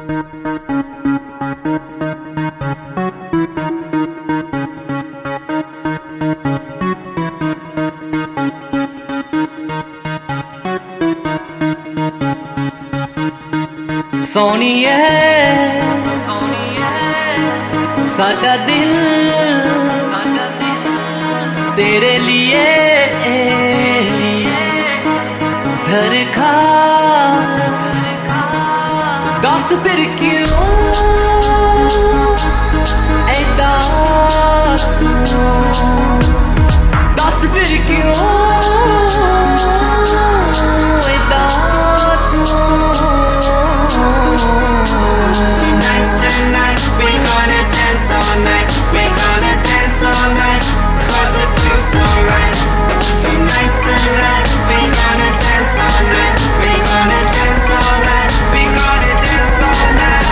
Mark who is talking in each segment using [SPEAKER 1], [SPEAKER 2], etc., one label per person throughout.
[SPEAKER 1] सोनिए साडा दिल तेरे लिए धड़का, दस फिर क्यों ऐदा दस फिर क्यों ऐदा
[SPEAKER 2] Tonight's the night, we gonna dance all night. We gonna dance all night, 'cause it feels so right. Tonight's the night, we gonna dance all night. We gonna dance all night. We gonna dance all night.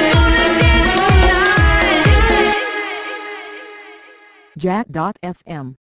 [SPEAKER 3] Jack.fm